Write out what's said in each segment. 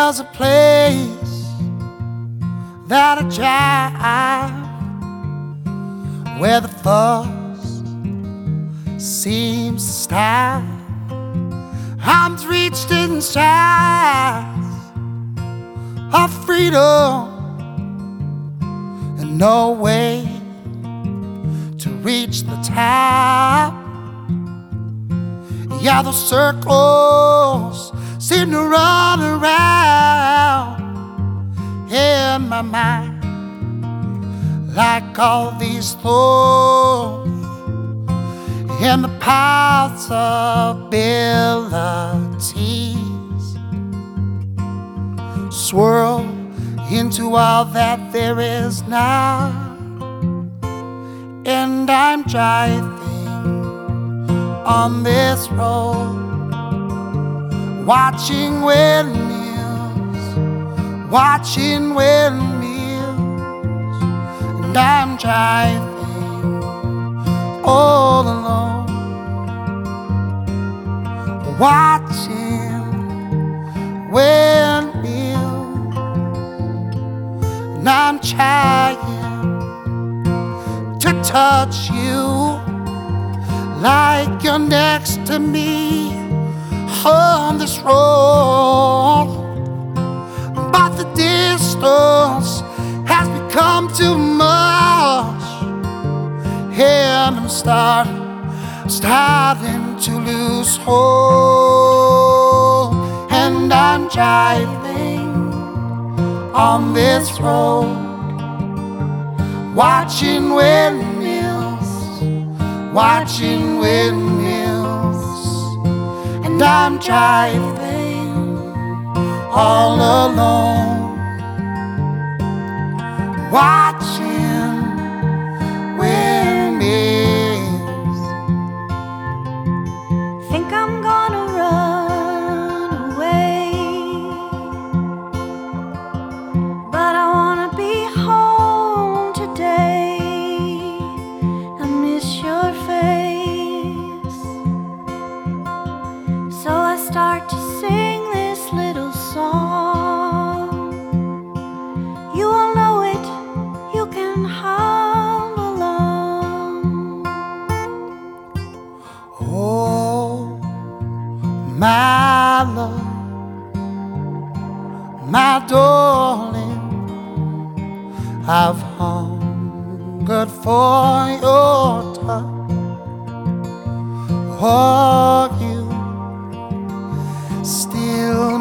There's a place that I drive where the fuss seems to stop. Arms reached in strides of freedom and no way to reach the top. Yeah, those circles seem to run around in my mind like all these thorns in the possibilities swirl into all that there is now. And I'm driving on this road, watching windmills, watching windmills. And I'm driving all alone, watching windmills. And I'm trying to touch you like you're next to me on this road, but the distance has become too much, and I'm starting to lose hope. And I'm driving on this road, watching windmills, watching windmills. And I'm driving all alone, watching windmills. Think I'm gonna run away, but I wanna be home today. I miss your face, so I start to sing this little song. You will know it, you can hum along. Oh, my love, my darling, I've hungered for your touch. Oh, you still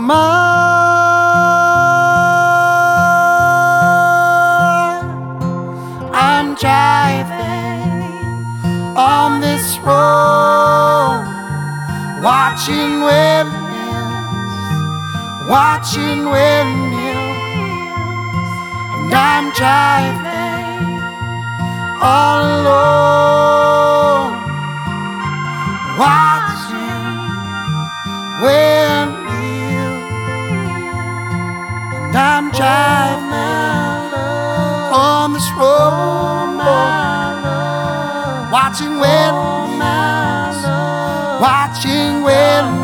mine. I'm driving on this road, watching windmills, watching windmills. And I'm driving all alone, watching windmills. And I'm driving on this road, watching windmills, watching windmills.